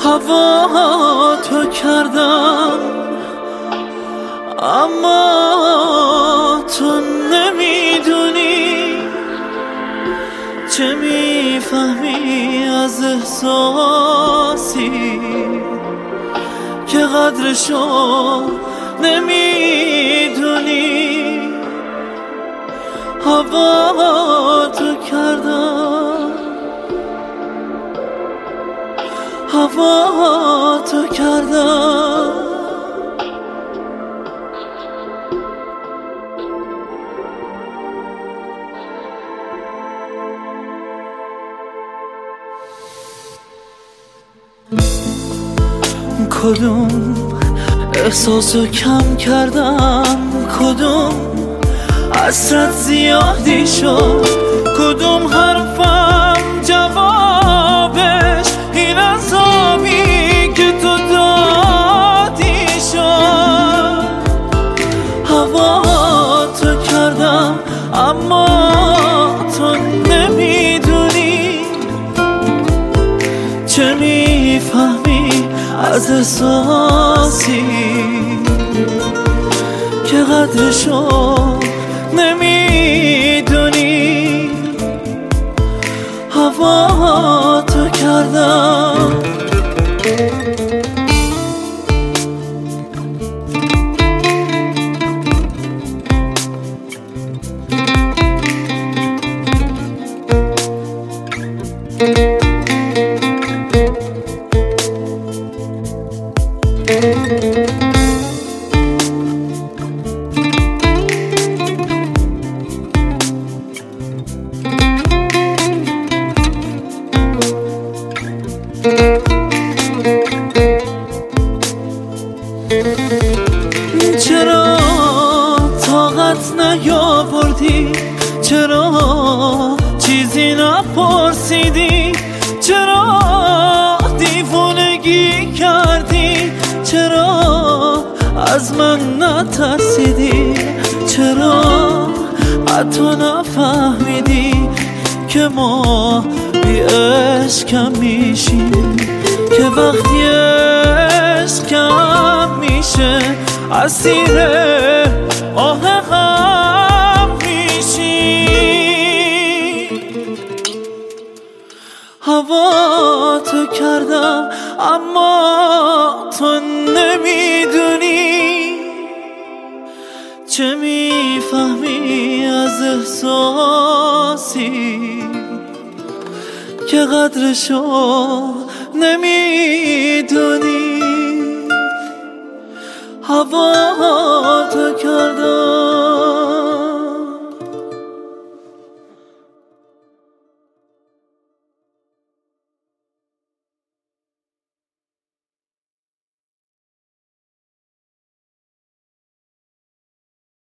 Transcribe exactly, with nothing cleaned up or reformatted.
هوا تو کردم اما تو نمیدونی چه میفهمی از احساسی که قدرشو نمیدونی. هوا تو کردم هوا تو کردم کدوم احساسو کم کردم، کدوم حسرت زیادی شد، کدوم حرفم جوابش این عذابی که تو دادی شد. هوا تو کردم اما تو نمیدونی چه میفهمی از احساسی که قدرشو نمیدونی. هوا تو کردم چرا طاقت نیاوردی، چرا چیزی نپرسیدی، چرا دیوونگی کردی، چرا از من نترسیدی، چرا حتی نفهمیدی که ما بی عشقم میشیم، که وقتی عشقم میشه اسیر آه غم میشی. هوا تو کردم اما تو نمیدونی چه میفهمی از احساسی که قدرشو نمیدونی. هوا تو کردم